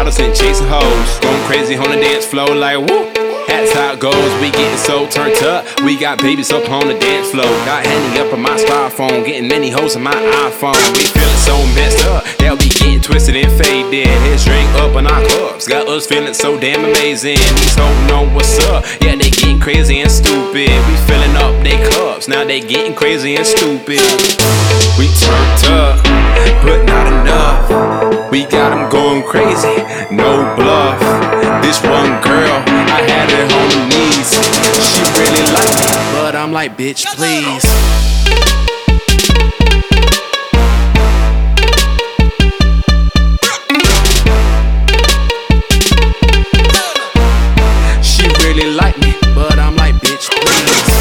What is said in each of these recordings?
bottles and chasing hoes. Going crazy on the dance floor like woo. That's how it goes, we getting so turned up. We got babies up on the dance floor. Got Henny up on my styrofoam, getting many hoes on my iPhone. We feeling so messed up that we getting twisted and faded. His drink up in our cups, got us feeling so damn amazing. These hoes know what's up, yeah, they getting crazy and stupid. We filling up their cups, now they getting crazy and stupid. We turned up, but not enough. We got them going crazy, no bluff. This one girl, I had her on her knees. She really liked me, but I'm like, bitch, please. She really liked me, but I'm like, bitch, please.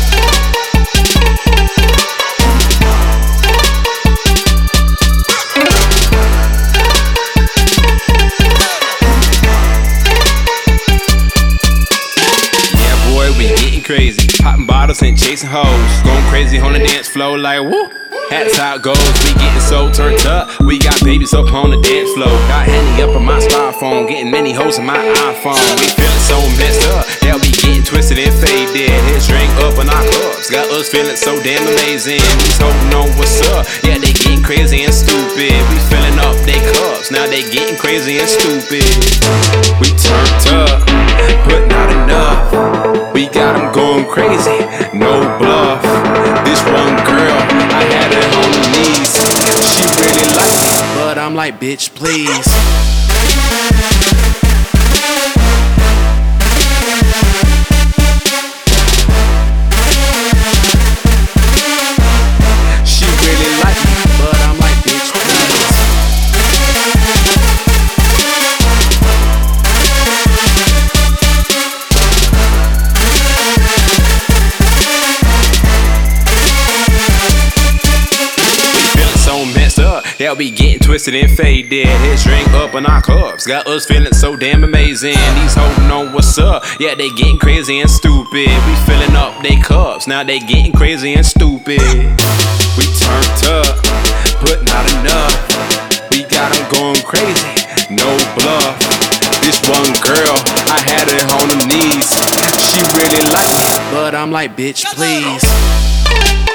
We getting crazy, popping bottles and chasing hoes. Going crazy on the dance floor like woo. That's how it goes, we getting so turned up. We got babies up on the dance floor. Got Henny up on my styrofoam, getting many hoes on my iPhone. We feeling so messed up that we getting twisted and faded. His drink up in our cups, got us feeling so damn amazing. These hoes know what's up, yeah, they getting crazy and stupid. We filling up their cups, now they getting crazy and stupid. We turned up, but not enough. We got them going crazy, no bluff. This one girl, I had her on her knees. She really liked me, but I'm like, bitch, please. She really liked me, but I'm like, bitch, please. Yeah, we getting twisted and faded. His drink up in our cups, got us feeling so damn amazing. These hoes know what's up, yeah, they getting crazy and stupid. We filling up they cups, now they getting crazy and stupid. We turned up, but not enough. We got them going crazy, no bluff. This one girl, I had her on her knees. She really liked me, but I'm like, bitch, please.